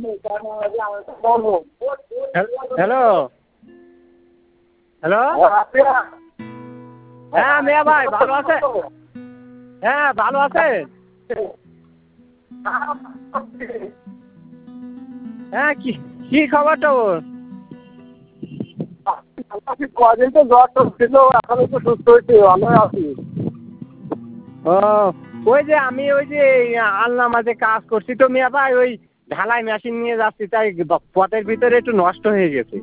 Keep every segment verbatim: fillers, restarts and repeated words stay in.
Hello hello হ্যাঁ মিয়া ভাই ভালো আছে? হ্যাঁ ভালো আছে। হ্যাঁ কি কি খবর তোর? কদিন তো জ্বর টর ছিল, এখন একটু সুস্থ হয়েছি, ভালো আছি। ও ওই যে আমি ওই যে আল্লাহ মাঝে কাজ করছি তো মিয়া ভাই, ওই ঢালাই মেশিন নিয়ে যাচ্ছি, তাই পথের ভিতরে একটু নষ্ট হয়ে গেছে।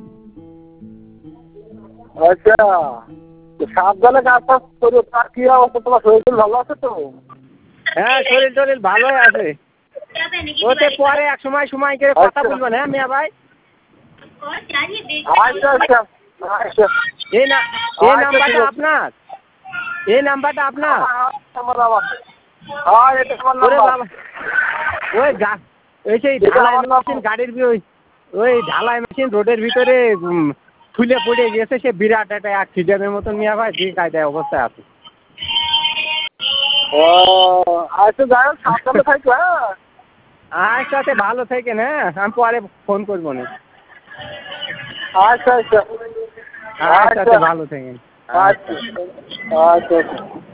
আচ্ছা, সাবধানে কাজ টাজ করো। তার কি অবস্থা, তোমার শরীর ভালো আছে তো? হ্যাঁ শরীর টরীর ভালোই আছে। ওতে পরে এক সময় সময় করে কথা বলবেন হ্যাঁ মিয়া ভাই। আচ্ছা আচ্ছা আচ্ছা। এই না এই নাম্বারটা আপনার? এই নাম্বারটা আপনার? হ্যাঁ এটা আমার ওরে নাম্বার। বাবা, ওই গা ওই সেই ঢালাই মেশিন গাড়ির ওই ওই ঢালাই মেশিন রোডের ভিতরে ফুলে পড়ে গেছে, সে বিরাট একটা অ্যাক্সিডেন্টের মতন মিয়া ভাই, যে কায়দায় অবস্থায় আছে। ও আচ্ছা, যাই হোক সাবধানে থাকো। হ্যাঁ আচ্ছা ভালো থাকেন, হ্যাঁ আমি পরে ফোন করবো না। আচ্ছা আচ্ছা আচ্ছা ভালো থাকেন। আচ্ছা আচ্ছা আচ্ছা।